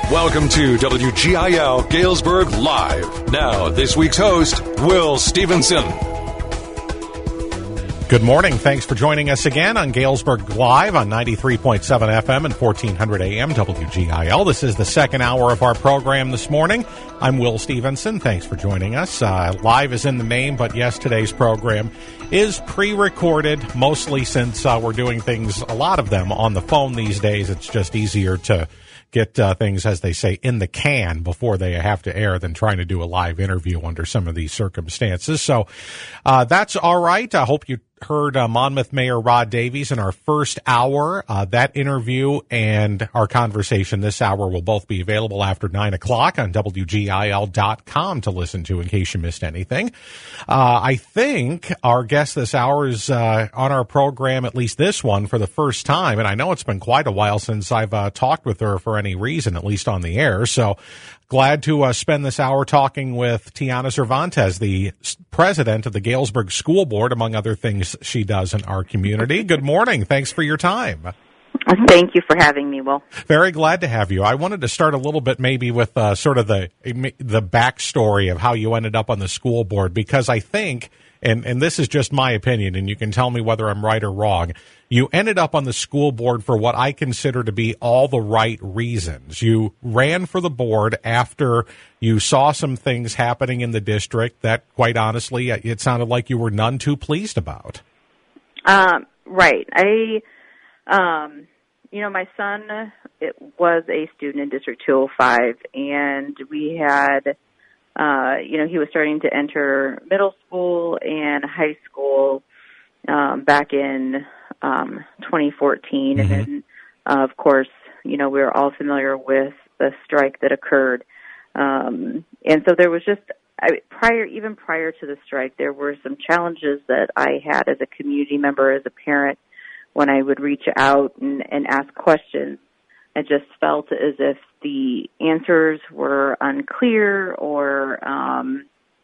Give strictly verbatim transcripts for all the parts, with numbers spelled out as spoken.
Welcome to W G I L Galesburg Live. Now, this week's host, Will Stevenson. Good morning. Thanks for joining us again on Galesburg Live on ninety-three point seven F M and fourteen hundred A M W G I L. This is the second hour of our program this morning. I'm Will Stevenson. Thanks for joining us. Uh, live is in the name, but yes, today's program is pre-recorded, mostly since uh, we're doing things, a lot of them, on the phone these days. It's just easier to get uh, things, as they say, in the can before they have to air than trying to do a live interview under some of these circumstances. So uh, that's all right. I hope you heard uh, Monmouth Mayor Rod Davies in our first hour. Uh, that interview and our conversation this hour will both be available after nine o'clock on W G I L dot com to listen to in case you missed anything. Uh, I think our guest this hour is uh, on our program, at least this one, for the first time. And I know it's been quite a while since I've uh, talked with her for any reason, at least on the air. So glad to uh, spend this hour talking with Tiana Cervantes, the president of the Galesburg School Board, among other things she does in our community. Good morning. Thanks for your time. Thank you for having me, Will. Very glad to have you. I wanted to start a little bit maybe with uh, sort of the the backstory of how you ended up on the school board, because I think, and, and this is just my opinion, and you can tell me whether I'm right or wrong, you ended up on the school board for what I consider to be all the right reasons. You ran for the board after you saw some things happening in the district that, quite honestly, it sounded like you were none too pleased about. Um, right. I, um, you know, my son it was a student in District two oh five, and we had, uh, you know, he was starting to enter middle school and high school um, back in um, twenty fourteen. Mm-hmm. And then, uh, of course, you know, we were all familiar with the strike that occurred. Um, and so there was just, I, prior, even prior to the strike, there were some challenges that I had as a community member, as a parent, when I would reach out and, and ask questions. I just felt as if the answers were unclear or, um,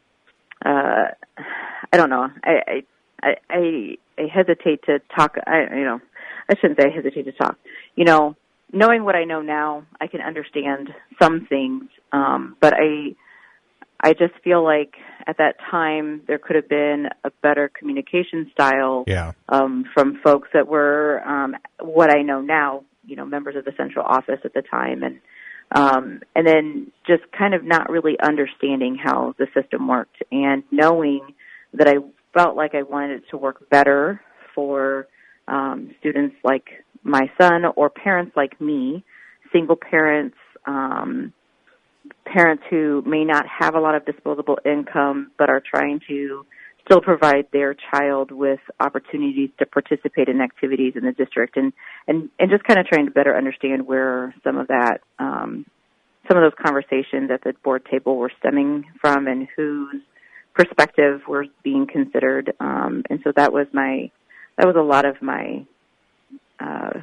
uh, I don't know. I, I, I, I hesitate to talk. I, you know, I shouldn't say I hesitate to talk. You know, knowing what I know now, I can understand some things, um, but I, I just feel like at that time there could have been a better communication style yeah. um, from folks that were um, what I know now, you know, members of the central office at the time, and um, and then just kind of not really understanding how the system worked, and knowing that I felt like I wanted it to work better for um, students like my son or parents like me, single parents, um, parents who may not have a lot of disposable income but are trying to still provide their child with opportunities to participate in activities in the district, and, and, and just kind of trying to better understand where some of that, um, some of those conversations at the board table were stemming from and whose perspective were being considered. Um, and so that was my, that was a lot of my, uh,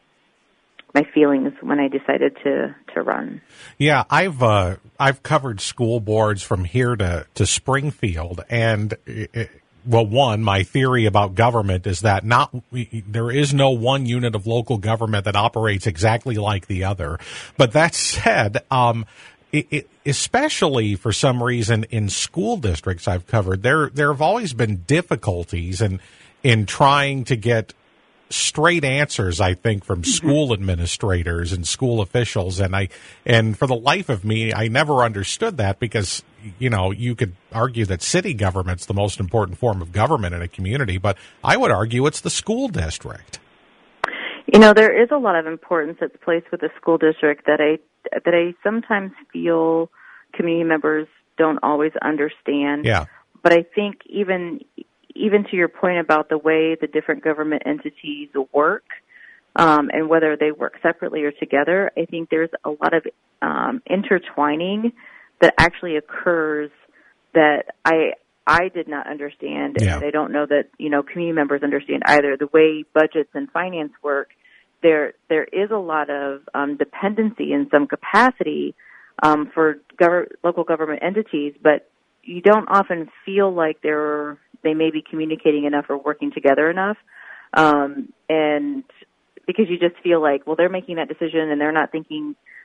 my feelings when I decided to, to run. Yeah, I've uh, I've covered school boards from here to, to Springfield, and it, well, one, my theory about government is that not there is no one unit of local government that operates exactly like the other. But that said, um, it, it, especially for some reason in school districts I've covered, there there have always been difficulties in in trying to get straight answers, I think, from school administrators and school officials. And I, and for the life of me, I never understood that, because, you know, you could argue that city government's the most important form of government in a community, but I would argue it's the school district. You know, there is a lot of importance that's placed with the school district that I, that I sometimes feel community members don't always understand. Yeah. But I think even, even to your point about the way the different government entities work, um, and whether they work separately or together, I think there's a lot of um, intertwining that actually occurs that I I did not understand, yeah. and I don't know that, you know, community members understand either. The way budgets and finance work, there there is a lot of um, dependency in some capacity um, for gov- local government entities, but you don't often feel like they're they may be communicating enough or working together enough. Um, and because you just feel like, well, they're making that decision and they're not thinking,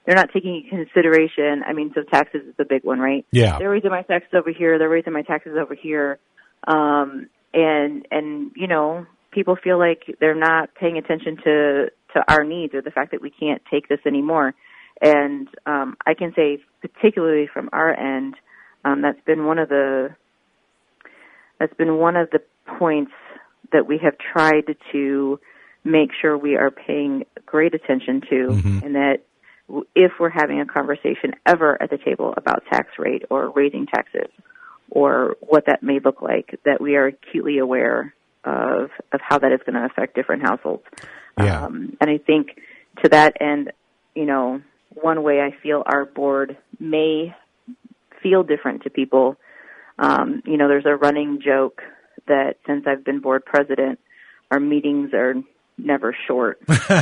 they're not taking into consideration. I mean, so taxes is a big one, right? Yeah. They're raising my taxes over here. They're raising my taxes over here. Um, and, and, you know, people feel like they're not paying attention to, to our needs or the fact that we can't take this anymore. And, um, I can say particularly from our end, um, that's been one of the, that's been one of the points that we have tried to make sure we are paying great attention to, mm-hmm. and that if we're having a conversation ever at the table about tax rate or raising taxes or what that may look like, that we are acutely aware of, of how that is going to affect different households. Yeah. Um, and I think to that end, you know, one way I feel our board may feel different to people, um, you know, there's a running joke that since I've been board president, our meetings are never short.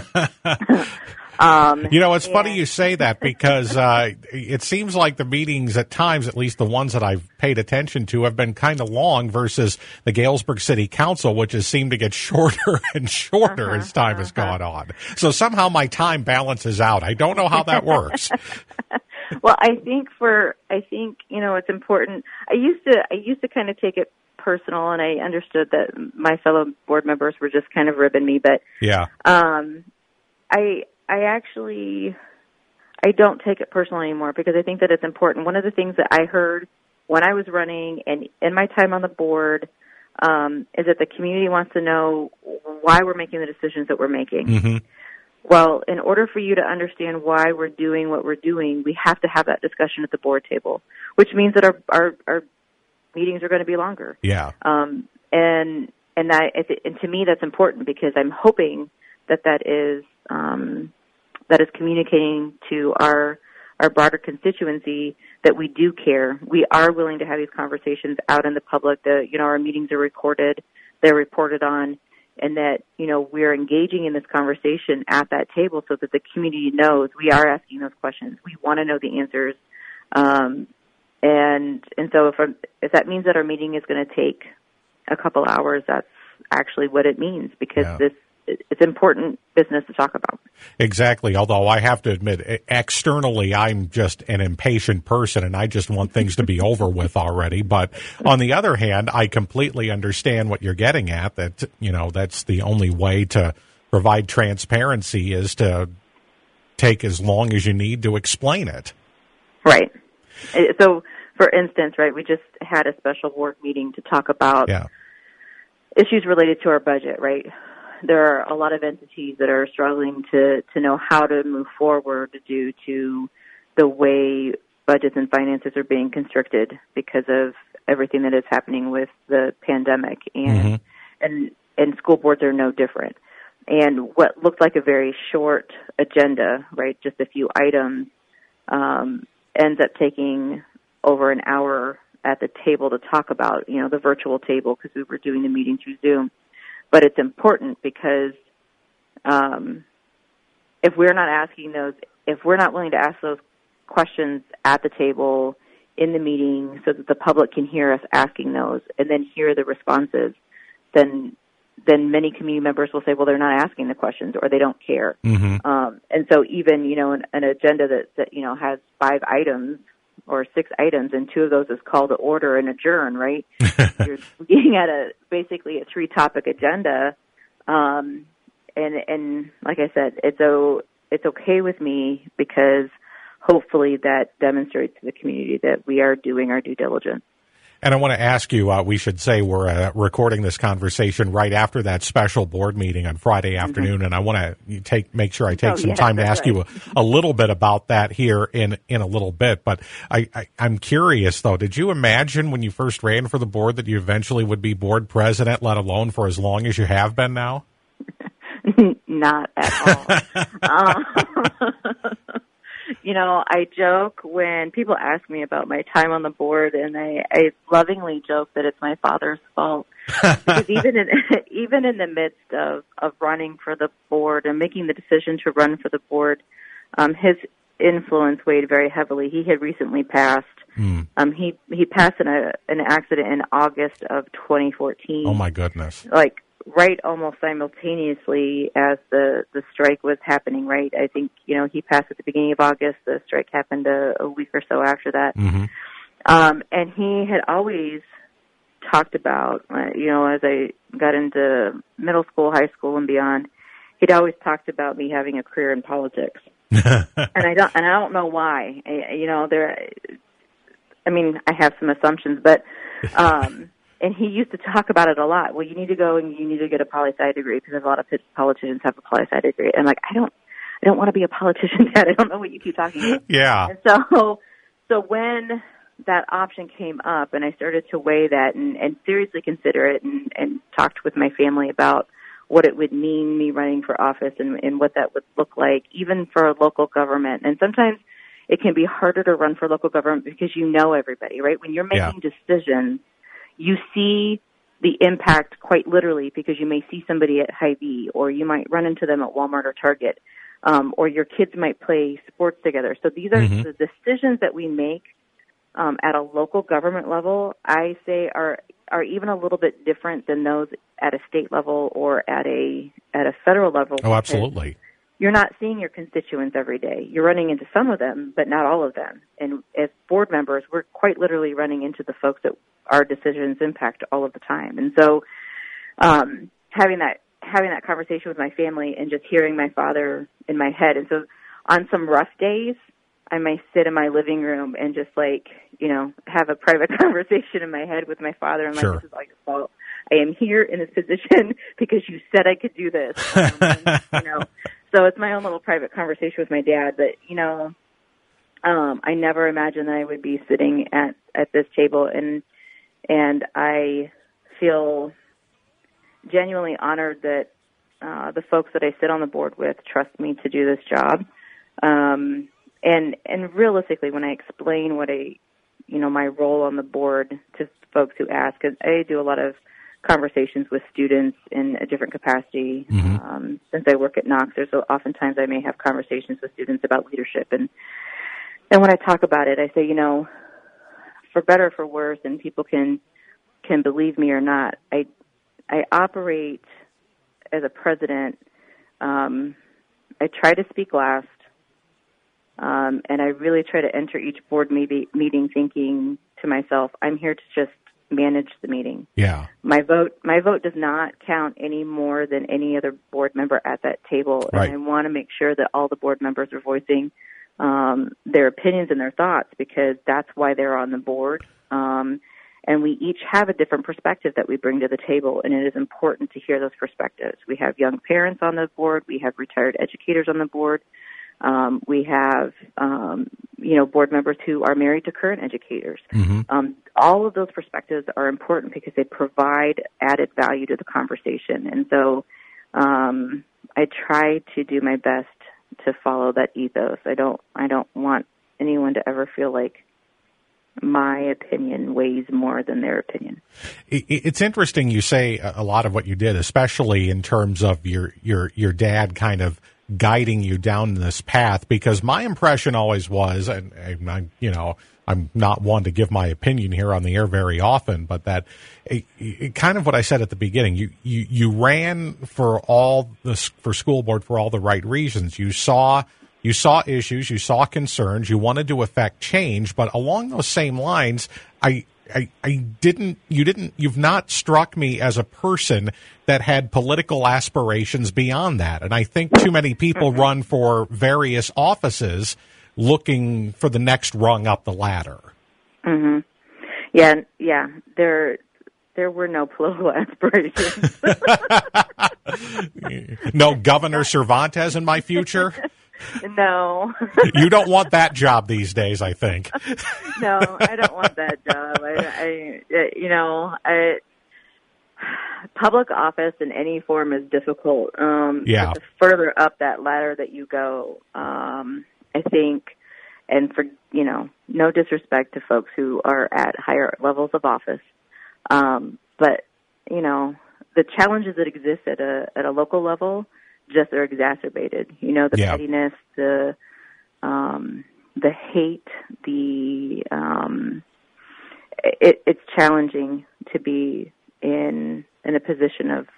um, you know, it's and... funny you say that because uh, it seems like the meetings at times, at least the ones that I've paid attention to, have been kind of long versus the Galesburg City Council, which has seemed to get shorter and shorter uh-huh, as time uh-huh. has gone on. So somehow my time balances out. I don't know how that works. Well, I think for, I think, you know, it's important. I used to, I used to kind of take it personal, and I understood that my fellow board members were just kind of ribbing me, but yeah, um, I, I actually, I don't take it personally anymore because I think that it's important. One of the things that I heard when I was running and in my time on the board, um, is that the community wants to know why we're making the decisions that we're making. Mm-hmm. Well, in order for you to understand why we're doing what we're doing, we have to have that discussion at the board table, which means that our, our, our meetings are going to be longer. Yeah. Um, and, and I, and to me, that's important because I'm hoping that that is, um, that is communicating to our, our broader constituency that we do care. We are willing to have these conversations out in the public. The, you know, our meetings are recorded, they're reported on, and that, you know, we're engaging in this conversation at that table so that the community knows we are asking those questions. We want to know the answers. Um, and, and so if, if that means that our meeting is going to take a couple hours, that's actually what it means because yeah. this, it's important business to talk about. Exactly. Although I have to admit, externally, I'm just an impatient person and I just want things to be over with already. But on the other hand, I completely understand what you're getting at, that, you know, that's the only way to provide transparency is to take as long as you need to explain it. Right. So, for instance, right, we just had a special board meeting to talk about yeah. issues related to our budget, right? There are a lot of entities that are struggling to, to know how to move forward due to the way budgets and finances are being constricted because of everything that is happening with the pandemic. And, mm-hmm. and, and school boards are no different. And what looked like a very short agenda, right, just a few items, um, ends up taking over an hour at the table to talk about, you know, the virtual table because we were doing the meeting through Zoom. But it's important because um, if we're not asking those, if we're not willing to ask those questions at the table in the meeting so that the public can hear us asking those and then hear the responses, then then many community members will say, well, they're not asking the questions or they don't care. Mm-hmm. Um, and so even, you know, an, an agenda that, that, you know, has five items or six items, and two of those is call to order and adjourn, right? You're looking at a basically a three-topic agenda, um, and and like I said, it's o it's okay with me because hopefully that demonstrates to the community that we are doing our due diligence. And I want to ask you, uh, we should say we're uh, recording this conversation right after that special board meeting on Friday afternoon, mm-hmm. and I want to take make sure I take oh, some yeah, time to ask right. you a, a little bit about that here in, in a little bit. But I, I, I'm curious, though, did you imagine when you first ran for the board that you eventually would be board president, let alone for as long as you have been now? Not at all. um, You know, I joke when people ask me about my time on the board, and I, I lovingly joke that it's my father's fault. Because even in even in the midst of, of running for the board and making the decision to run for the board, um, his influence weighed very heavily. He had recently passed. Mm. Um, he he passed in a an accident in August of twenty fourteen. Oh my goodness! Like right almost simultaneously as the, the strike was happening, right? I think, you know, he passed at the beginning of August. The strike happened a, a week or so after that. Mm-hmm. Um, and he had always talked about, uh, you know, as I got into middle school, high school, and beyond, he'd always talked about me having a career in politics. and I don't, and I don't know why. I, you know, there, I mean, I have some assumptions, but, um, and he used to talk about it a lot. Well, you need to go and you need to get a poli-sci degree because a lot of politicians have a poli-sci degree. And I'm like, I don't, I don't want to be a politician, Dad. I don't know what you keep talking about. Yeah. And so, so when that option came up and I started to weigh that and, and seriously consider it and, and talked with my family about what it would mean me running for office and, and what that would look like, even for a local government. And sometimes it can be harder to run for local government because you know everybody, right? When you're making yeah. decisions, you see the impact quite literally because you may see somebody at Hy-Vee or you might run into them at Walmart or Target, um, or your kids might play sports together. So these are mm-hmm. the decisions that we make um, at a local government level, I say are are even a little bit different than those at a state level or at a at a federal level. Oh, absolutely. You're not seeing your constituents every day. You're running into some of them, but not all of them. And as board members, we're quite literally running into the folks that our decisions impact all of the time. And so um, having that having that conversation with my family and just hearing my father in my head. And so on some rough days, I may sit in my living room and just like, you know, have a private conversation in my head with my father. And sure. like, this is all your fault. I am here in this position because you said I could do this. Um, and, you know, so it's my own little private conversation with my dad. But, you know, um, I never imagined that I would be sitting at, at this table. And, and I feel genuinely honored that uh, the folks that I sit on the board with trust me to do this job. Um, and and realistically, when I explain what I, you know, my role on the board to folks who ask, I do a lot of conversations with students in a different capacity. Mm-hmm. Um, since I work at Knox, there's oftentimes I may have conversations with students about leadership. And, and when I talk about it, I say, you know, for better or for worse, and people can can believe me or not, I I operate as a president. Um, I try to speak last, um, and I really try to enter each board meeting, meeting thinking to myself, I'm here to just manage the meeting. Yeah. My vote my vote does not count any more than any other board member at that table, right. and I want to make sure that all the board members are voicing um, their opinions and their thoughts because that's why they're on the board. Um, and we each have a different perspective that we bring to the table, and it is important to hear those perspectives. We have young parents on the board. We have retired educators on the board. Um, we have, um, you know, board members who are married to current educators. Mm-hmm. Um, all of those perspectives are important because they provide added value to the conversation. And so um, I try to do my best to follow that ethos. I don't, I don't want anyone to ever feel like my opinion weighs more than their opinion. It's interesting you say a lot of what you did, especially in terms of your, your, your dad kind of guiding you down this path, because my impression always was, and, and I, you know, I'm not one to give my opinion here on the air very often, but that it, it, kind of what I said at the beginning, you, you, you ran for all this, for school board for all the right reasons. You saw You saw issues, you saw concerns, you wanted to affect change, but along those same lines, I, I, I didn't, you didn't, you've not struck me as a person that had political aspirations beyond that. And I think too many people mm-hmm. run for various offices looking for the next rung up the ladder. Mm-hmm. Yeah, yeah, there, there were no political aspirations. No Governor Cervantes in my future? No. You don't want that job these days, I think. No, I don't want that job. I, I you know, I, public office in any form is difficult. Um, yeah. The further up that ladder that you go, um, I think, and for, you know, no disrespect to folks who are at higher levels of office, um, but, you know, the challenges that exist at a at a local level just are exacerbated. You know, the yeah. pettiness, the um, the hate, the um, it, it's challenging to be in in a position of,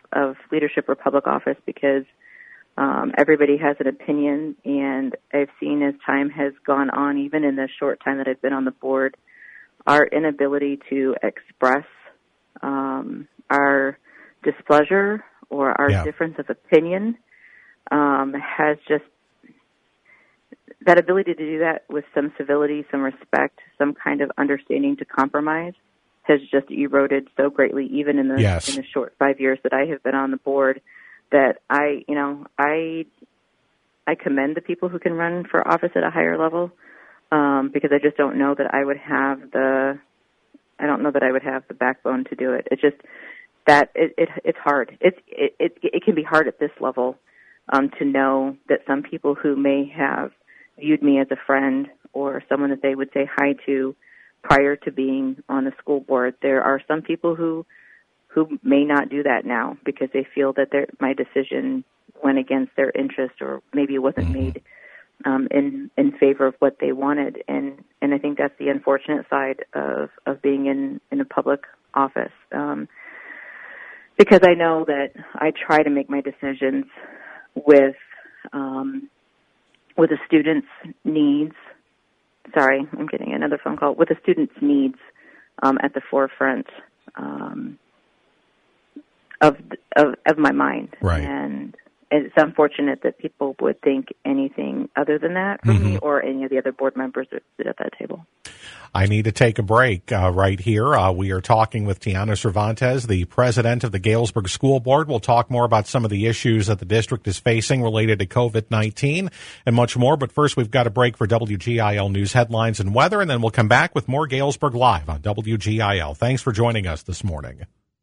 of leadership or public office because um, everybody has an opinion, and I've seen as time has gone on, even in the short time that I've been on the board, our inability to express um, our displeasure or our yeah. difference of opinion um, has just, that ability to do that with some civility, some respect, some kind of understanding to compromise has just eroded so greatly, even in the yes. in the short five years that I have been on the board, that I, you know, I I commend the people who can run for office at a higher level, um, because I just don't know that I would have the, I don't know that I would have the backbone to do it. It's just that it, it it's hard. It's it, it it can be hard at this level um, to know that some people who may have viewed me as a friend or someone that they would say hi to prior to being on the school board, there are some people who who may not do that now because they feel that their, my decision went against their interest, or maybe it wasn't mm-hmm. made um, in in favor of what they wanted. And and I think that's the unfortunate side of of being in in a public office, um, because I know that I try to make my decisions with um, with a student's needs. Sorry, I'm getting another phone call. With a student's needs um, at the forefront um, of, of of my mind, right. And it's unfortunate that people would think anything other than that for mm-hmm. me or any of the other board members that sit at that table. I need to take a break uh, right here. Uh, we are talking with Tiana Cervantes, the president of the Galesburg School Board. We'll talk more about some of the issues that the district is facing related to COVID nineteen and much more. But first, we've got a break for W G I L News headlines and weather, and then we'll come back with more Galesburg Live on W G I L. Thanks for joining us this morning.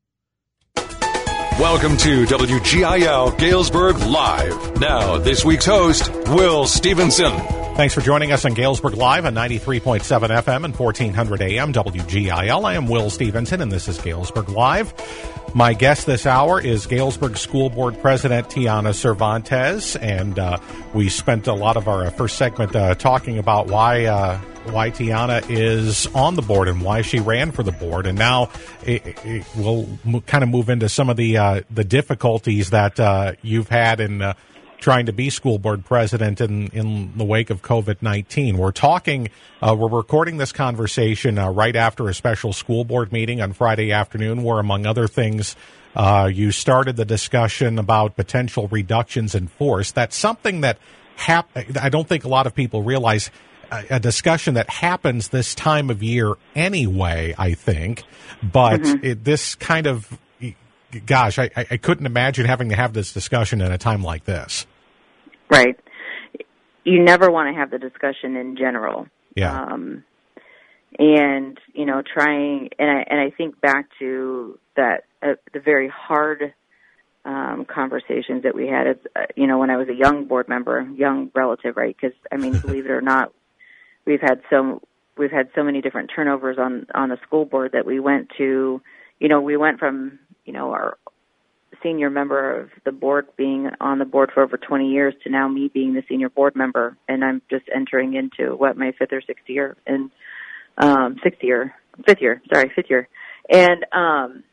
Welcome to W G I L Galesburg Live. Now, this week's host, Will Stevenson. Thanks for joining us on Galesburg Live on ninety-three point seven F M and fourteen hundred A M W G I L. I am Will Stevenson, and this is Galesburg Live. My guest this hour is Galesburg School Board President Tiana Cervantes, and uh, we spent a lot of our first segment uh, talking about why uh, why Tiana is on the board and why she ran for the board, and now it, it, we'll mo- kind of move into some of the uh, the difficulties that uh, you've had in uh, trying to be school board president in, in the wake of COVID nineteen. We're talking, uh, we're recording this conversation uh, right after a special school board meeting on Friday afternoon where, among other things, uh, you started the discussion about potential reductions in force. That's something that hap- I don't think a lot of people realize, a, a discussion that happens this time of year anyway, I think. But mm-hmm. it, this kind of, gosh, I, I couldn't imagine having to have this discussion in a time like this. Right. You never want to have the discussion in general. Yeah. Um, and, you know, trying, and I, and I think back to that, uh, the very hard um, conversations that we had, as, uh, you know, when I was a young board member, young relative, right? Because, I mean, believe it or not, we've had so, we've had so many different turnovers on, on the school board that we went to, you know, we went from, you know, our senior member of the board being on the board for over twenty years to now me being the senior board member, and I'm just entering into what, my fifth or sixth year, and um, sixth year, fifth year, sorry, fifth year, and um,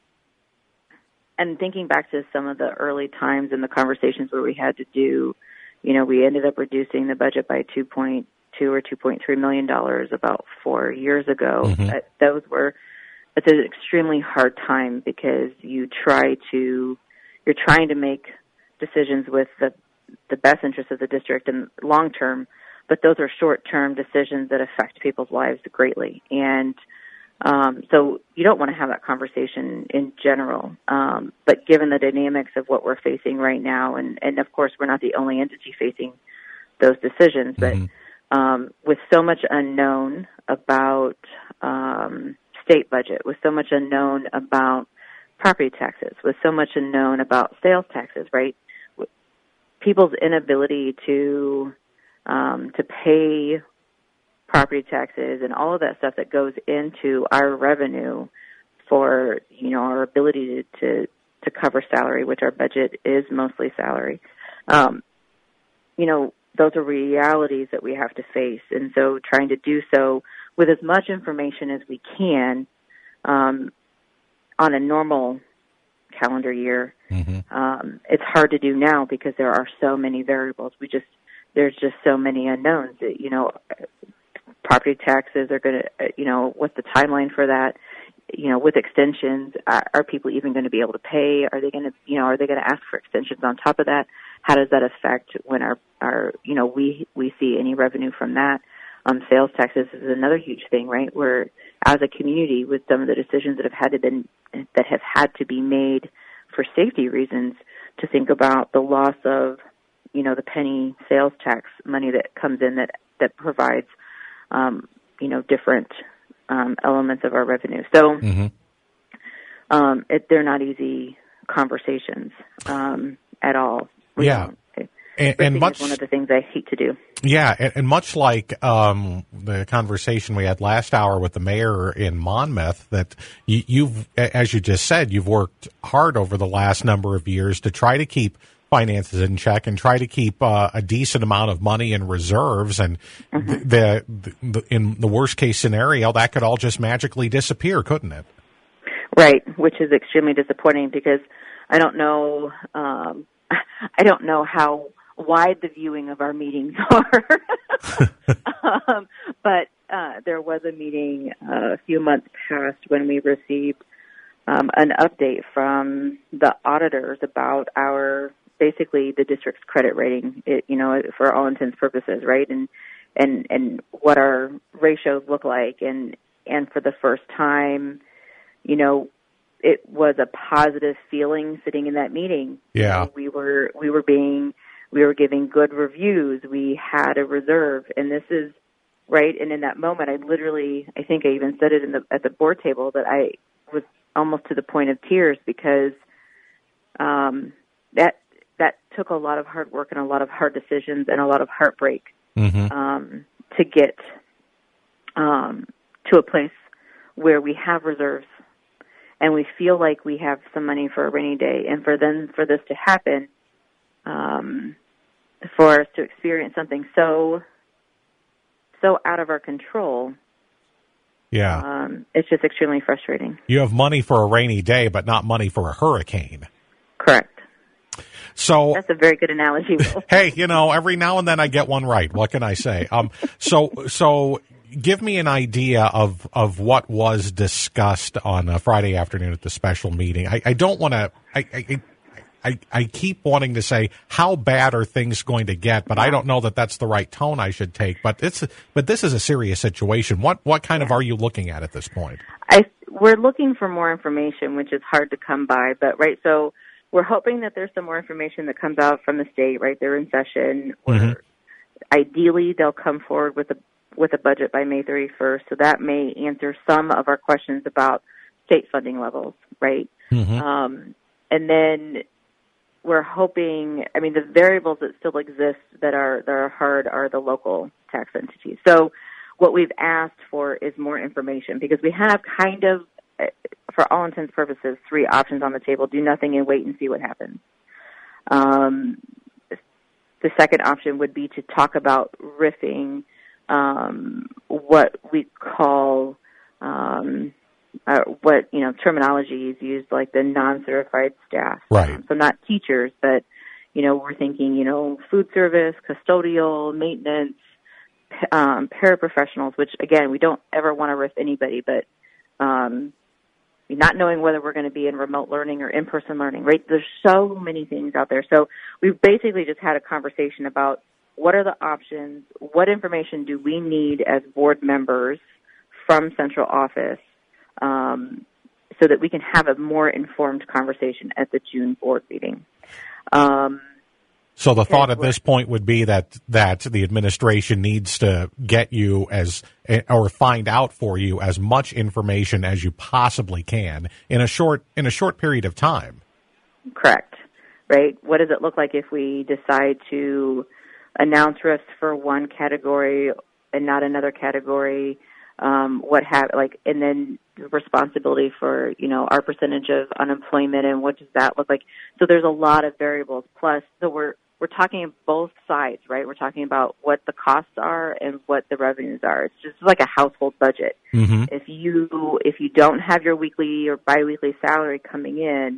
and thinking back to some of the early times and the conversations where we had to do, you know, we ended up reducing the budget by two point two or two point three million dollars about four years ago. Mm-hmm. Uh, those were It's an extremely hard time because you try to, you're trying to make decisions with the the best interest of the district and long term, but those are short term decisions that affect people's lives greatly. And um, so you don't want to have that conversation in general. Um, but given the dynamics of what we're facing right now, and, and of course we're not the only entity facing those decisions, mm-hmm. but um, with so much unknown about um, state budget, with so much unknown about property taxes, with so much unknown about sales taxes, right? People's inability to um, to pay property taxes and all of that stuff that goes into our revenue for, you know, our ability to, to, to cover salary, which our budget is mostly salary. Um, you know, those are realities that we have to face. And so trying to do so with as much information as we can um, on a normal calendar year. Mm-hmm. Um, it's hard to do now because there are so many variables. We just there's just so many unknowns. You know, property taxes are going to, you know, what's the timeline for that? You know, with extensions, are, are people even going to be able to pay? Are they going to, you know, are they going to ask for extensions on top of that? How does that affect when our, our, you know, we we see any revenue from that? Um, sales taxes is another huge thing, right? Where as a community, with some of the decisions that have had to been that have had to be made for safety reasons, to think about the loss of, you know, the penny sales tax money that comes in that that provides, um, you know, different um, elements of our revenue. So mm-hmm. um, it, they're not easy conversations um, at all. We yeah. don't. And, and much, is one of the things I hate to do. Yeah, and, and much like um, the conversation we had last hour with the mayor in Monmouth, that you, you've, as you just said, you've worked hard over the last number of years to try to keep finances in check and try to keep uh, a decent amount of money in reserves. And mm-hmm. the, the, the in the worst case scenario, that could all just magically disappear, couldn't it? Right, which is extremely disappointing because I don't know, um, I don't know how wide the viewing of our meetings are. um, but uh, there was a meeting uh, a few months past when we received um, an update from the auditors about our, basically the district's credit rating, it, you know, for all intents and purposes, right? And, and, and what our ratios look like. And, and for the first time, you know, it was a positive feeling sitting in that meeting. Yeah. You know, we were, we were being, We were giving good reviews. We had a reserve, and this is right. And in that moment, I literally, I think I even said it in the, at the board table that I was almost to the point of tears because um, that that took a lot of hard work and a lot of hard decisions and a lot of heartbreak mm-hmm. um, to get um, to a place where we have reserves and we feel like we have some money for a rainy day. And for then for this to happen. Um, for us to experience something so, so out of our control. Yeah. Um, it's just extremely frustrating. You have money for a rainy day, but not money for a hurricane. Correct. So that's a very good analogy, Will. Hey, you know, every now and then I get one right. What can I say? Um, so, so give me an idea of, of what was discussed on a Friday afternoon at the special meeting. I, I don't want to, I, I, I, I keep wanting to say, how bad are things going to get? But I don't know that that's the right tone I should take. But it's, but this is a serious situation. What, what kind yeah. of are you looking at at this point? I, we're looking for more information, which is hard to come by. But right, so we're hoping that there's some more information that comes out from the state. Right, they're in session. Mm-hmm. Ideally, they'll come forward with a with a budget by May thirty-first. So that may answer some of our questions about state funding levels. Right, mm-hmm. um, and then. We're hoping, I mean, the variables that still exist that are that are hard are the local tax entities. So what we've asked for is more information because we have kind of, for all intents and purposes, three options on the table. Do nothing and wait and see what happens. Um, the second option would be to talk about riffing um, what we call um, Uh, what, you know, terminology is used, like the non-certified staff. Right. Um, so not teachers, but, you know, we're thinking, you know, food service, custodial, maintenance, um, paraprofessionals, which, again, we don't ever want to riff anybody, but um, not knowing whether we're going to be in remote learning or in-person learning, right? There's so many things out there. So we've basically just had a conversation about what are the options, what information do we need as board members from central office, Um, so that we can have a more informed conversation at the June board meeting. Um, so the thought at this point would be that, that the administration needs to get you as, or find out for you as much information as you possibly can in a short, in a short period of time. Correct. Right? What does it look like if we decide to announce risks for one category and not another category? Um, what have, like, and then responsibility for, you know, our percentage of unemployment and what does that look like? So there's a lot of variables. Plus, so we're, we're talking both sides, right? We're talking about what the costs are and what the revenues are. It's just like a household budget. Mm-hmm. If you, if you don't have your weekly or biweekly salary coming in,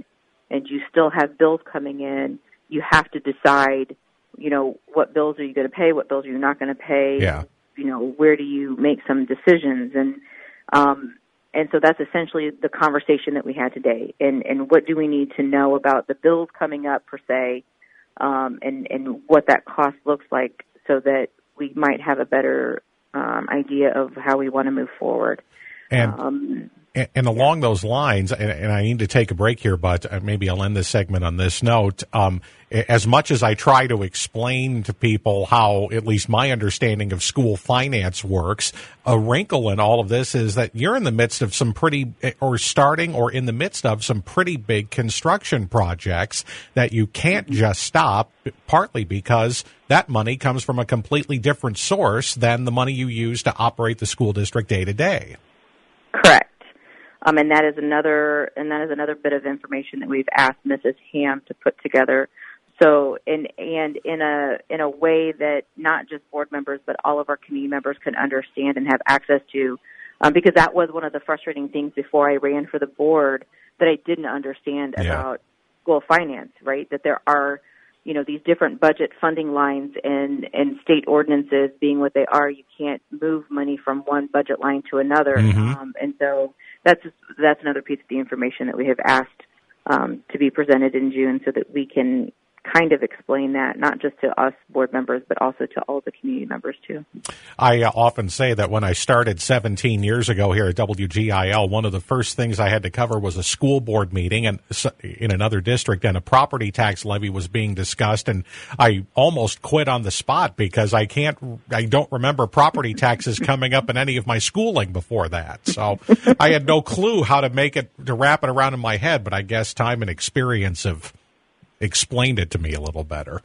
and you still have bills coming in, you have to decide, you know, what bills are you going to pay, what bills are you not going to pay, yeah. you know, where do you make some decisions, and um, and so that's essentially the conversation that we had today, and, and what do we need to know about the bills coming up per se, um, and, and what that cost looks like so that we might have a better um, idea of how we want to move forward. And um, And, and along those lines, and, and I need to take a break here, but maybe I'll end this segment on this note. Um, as much as I try to explain to people how at least my understanding of school finance works, a wrinkle in all of this is that you're in the midst of some pretty, or starting or in the midst of some pretty big construction projects that you can't just stop, partly because that money comes from a completely different source than the money you use to operate the school district day to day. Correct. Um, and that is another, and that is another bit of information that we've asked Missus Ham to put together. So, in, and in a in a way that not just board members, but all of our community members can understand and have access to, um, because that was one of the frustrating things before I ran for the board that I didn't understand yeah. about school finance. Right, that there are, you know, these different budget funding lines and and state ordinances being what they are. You can't move money from one budget line to another, mm-hmm. um, and so. That's that's another piece of the information that we have asked um, to be presented in June so that we can kind of explain that, not just to us board members, but also to all the community members, too. I uh, often say that when I started seventeen years ago here at W G I L, one of the first things I had to cover was a school board meeting and in another district, and a property tax levy was being discussed, and I almost quit on the spot because I can't, I don't remember property taxes coming up in any of my schooling before that. So I had no clue how to make it, to wrap it around in my head, but I guess time and experience have explained it to me a little better.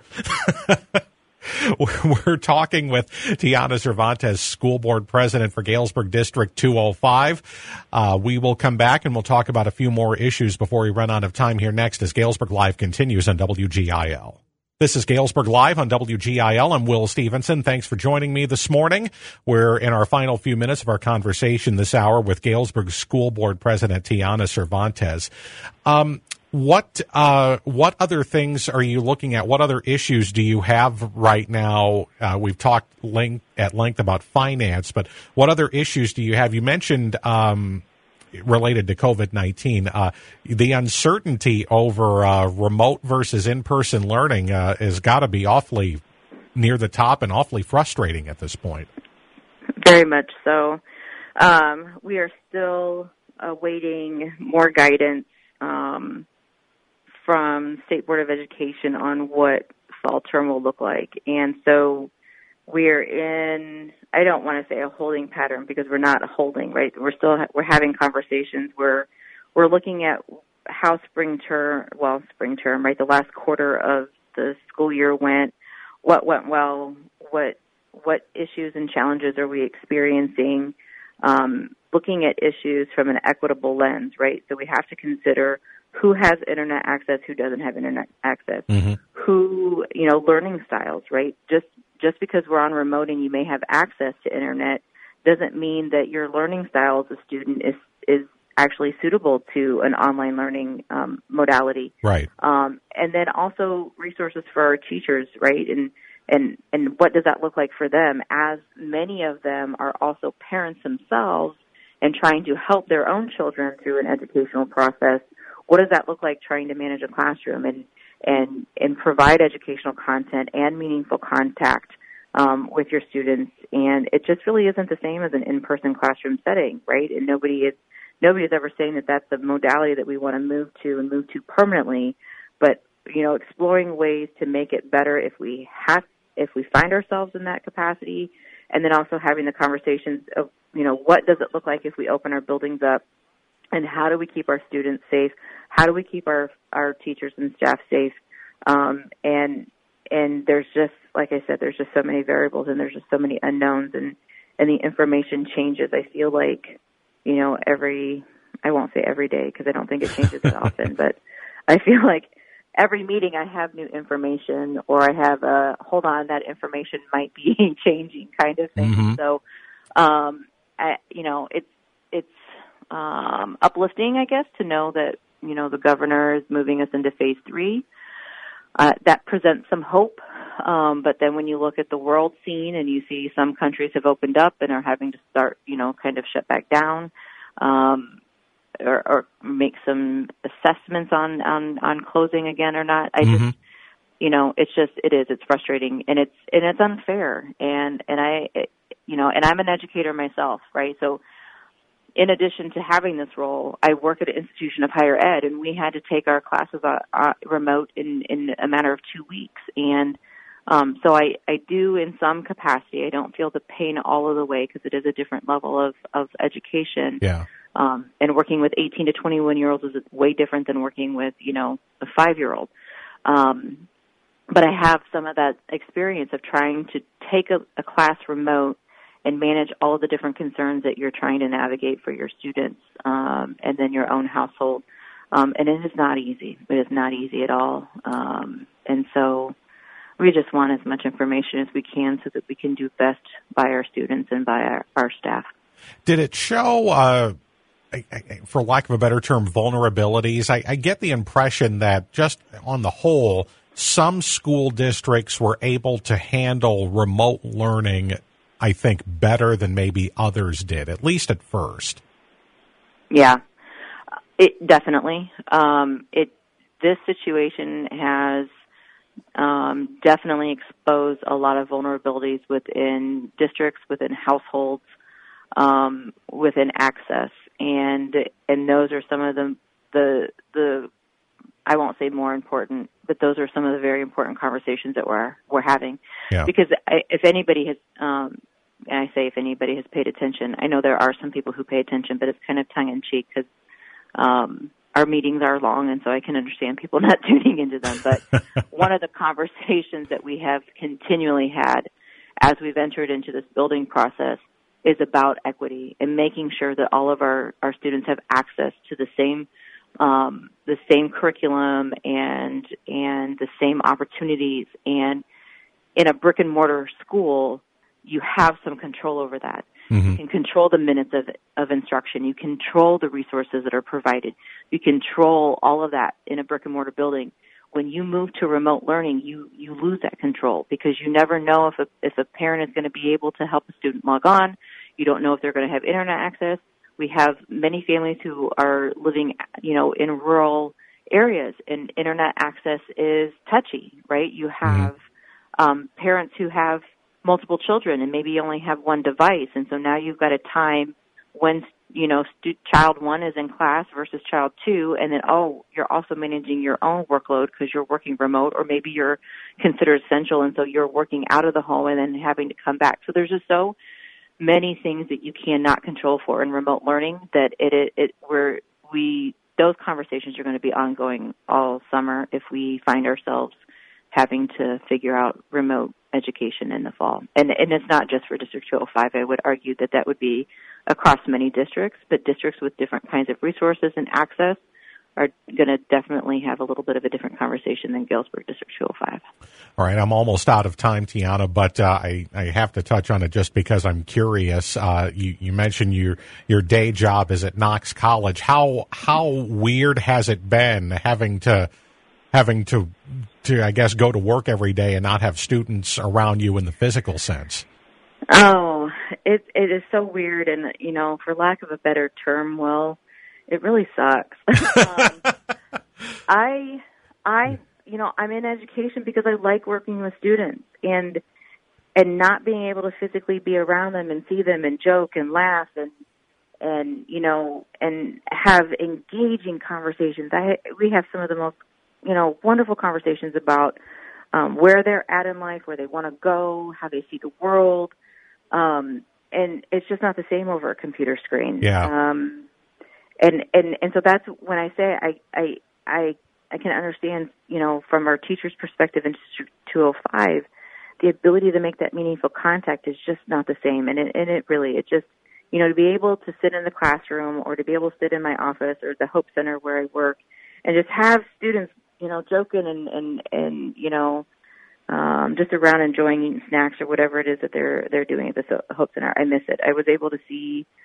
We're talking with Tiana Cervantes, School Board President for Galesburg District two oh five. Uh, we will come back and we'll talk about a few more issues before we run out of time here next as Galesburg Live continues on W G I L. This is Galesburg Live on W G I L. I'm Will Stevenson. Thanks for joining me this morning. We're in our final few minutes of our conversation this hour with Galesburg School Board President Tiana Cervantes. Um, What uh, what other things are you looking at? What other issues do you have right now? Uh, we've talked length, at length about finance, but what other issues do you have? You mentioned um, related to COVID nineteen, uh, the uncertainty over uh, remote versus in-person learning uh, has got to be awfully near the top and awfully frustrating at this point. Very much so. Um, we are still awaiting more guidance Um, from State Board of Education on what fall term will look like. And so we're in, I don't want to say a holding pattern because we're not holding, right? We're still, we're having conversations. We're, we're looking at how spring term, well, spring term, right? The last quarter of the school year went, what went well, what, what issues and challenges are we experiencing, um, looking at issues from an equitable lens, right? So we have to consider who has internet access, who doesn't have internet access, mm-hmm. who, you know, learning styles, right? Just just because we're on remote and you may have access to internet doesn't mean that your learning style as a student is is actually suitable to an online learning um, modality. Right. Um, and then also resources for our teachers, right? And, and, and what does that look like for them, as many of them are also parents themselves and trying to help their own children through an educational process. What does that look like trying to manage a classroom and, and, and provide educational content and meaningful contact um, with your students? And it just really isn't the same as an in-person classroom setting, right? And nobody is, nobody's ever saying that that's the modality that we want to move to and move to permanently. But, you know, exploring ways to make it better if we have, if we find ourselves in that capacity, and then also having the conversations of, you know, what does it look like if we open our buildings up? And how do we keep our students safe? How do we keep our our teachers and staff safe? Um, and and there's just, like I said, there's just so many variables and there's just so many unknowns, and, and the information changes. I feel like, you know, every, I won't say every day because I don't think it changes that often, but I feel like every meeting I have new information, or I have a, hold on, that information might be changing kind of thing. Mm-hmm. So, um, I, you know, it's, it's, Um, uplifting, I guess, to know that, you know, the governor is moving us into phase three. Uh, that presents some hope. Um, but then when you look at the world scene and you see some countries have opened up and are having to start, you know, kind of shut back down, um, or, or make some assessments on, on, on closing again or not, I mm-hmm. just, you know, it's just, it is, it's frustrating and it's, and it's unfair. And, and I, it, you know, and I'm an educator myself, right? So in addition to having this role, I work at an institution of higher ed, and we had to take our classes uh, uh, remote in, in a matter of two weeks. And um, so I, I do in some capacity. I don't feel the pain all of the way because it is a different level of, of education. Yeah. Um, and working with eighteen to twenty-one-year-olds is way different than working with, you know, a five-year-old. Um, but I have some of that experience of trying to take a, a class remote and manage all of the different concerns that you're trying to navigate for your students, um, and then your own household. Um, and it is not easy. It is not easy at all. Um, and so we just want as much information as we can so that we can do best by our students and by our, our staff. Did it show, uh, for lack of a better term, vulnerabilities? I, I get the impression that just on the whole, some school districts were able to handle remote learning, I think, better than maybe others did, at least at first. Yeah, it definitely. Um, it this situation has um, definitely exposed a lot of vulnerabilities within districts, within households, um, within access, and and those are some of the the the I won't say more important, but those are some of the very important conversations that we're we're having. Yeah. Because I, if anybody has, um, and I say if anybody has paid attention, I know there are some people who pay attention, but it's kind of tongue in cheek because um, our meetings are long, and so I can understand people not tuning into them. But one of the conversations that we have continually had as we've entered into this building process is about equity and making sure that all of our, our students have access to the same um, the same curriculum and and the same opportunities. And in a brick and mortar school, you have some control over that. Mm-hmm. You can control the minutes of of instruction. You control the resources that are provided. You control all of that in a brick and mortar building. When you move to remote learning, you, you lose that control because you never know if a, if a parent is going to be able to help a student log on. You don't know if they're going to have internet access. We have many families who are living, you know, in rural areas, and internet access is touchy, right? You have mm-hmm. um, parents who have multiple children and maybe only have one device, and so now you've got a time when, you know, stu- child one is in class versus child two, and then, oh, you're also managing your own workload because you're working remote, or maybe you're considered essential, and so you're working out of the home and then having to come back. So there's just so many things that you cannot control for in remote learning that it, it, it we're, we, those conversations are going to be ongoing all summer if we find ourselves having to figure out remote education in the fall. And, and it's not just for District two oh five. I would argue that that would be across many districts, but districts with different kinds of resources and access are going to definitely have a little bit of a different conversation than Galesburg District two oh five. All right, I'm almost out of time, Tiana, but uh, I, I have to touch on it just because I'm curious. Uh, you, you mentioned your your day job is at Knox College. How how weird has it been having to having to to I guess go to work every day and not have students around you in the physical sense? Oh, it it is so weird, and you know, for lack of a better term, well, it really sucks. um, I, I, you know, I'm in education because I like working with students, and and not being able to physically be around them and see them and joke and laugh and and you know and have engaging conversations. I we have some of the most, you know, wonderful conversations about um, where they're at in life, where they want to go, how they see the world, um, and it's just not the same over a computer screen. Yeah. Um, And, and, and so that's when I say I, I, I, I can understand, you know, from our teacher's perspective in District two oh five, the ability to make that meaningful contact is just not the same. And it, and it really, it just, you know, to be able to sit in the classroom or to be able to sit in my office or the Hope Center where I work and just have students, you know, joking and, and, and, you know, um, just around enjoying eating snacks or whatever it is that they're, they're doing at the Hope Center. I miss it. I was able to see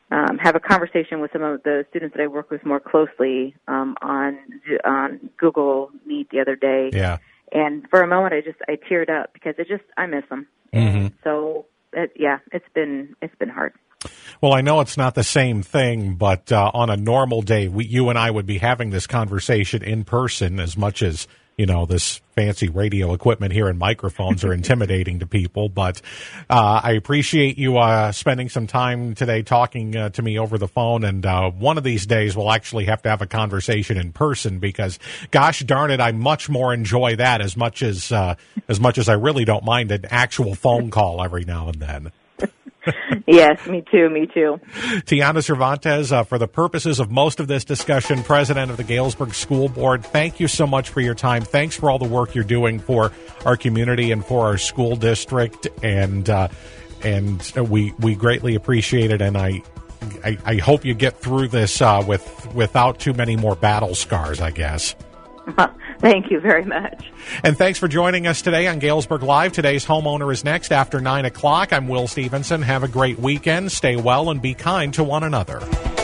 um, have a conversation with some of the students that I work with more closely um, on on Google Meet the other day. Yeah. And for a moment, I just I teared up because it just I miss them. Mm-hmm. So it, yeah, it's been it's been hard. Well, I know it's not the same thing, but uh, on a normal day, we, you and I would be having this conversation in person as much as, you know, this fancy radio equipment here and microphones are intimidating to people. But uh, I appreciate you uh, spending some time today talking uh, to me over the phone. And uh, one of these days, we'll actually have to have a conversation in person because, gosh darn it, I much more enjoy that as much as uh, as much as I really don't mind an actual phone call every now and then. Yes, me too, me too. Tiana Cervantes, uh, for the purposes of most of this discussion, president of the Galesburg School Board, thank you so much for your time. Thanks for all the work you're doing for our community and for our school district, and uh, and we we greatly appreciate it. And I I, I hope you get through this uh, with without too many more battle scars, I guess. Thank you very much. And thanks for joining us today on Galesburg Live. Today's Homeowner is next after nine o'clock. I'm Will Stevenson. Have a great weekend. Stay well and be kind to one another.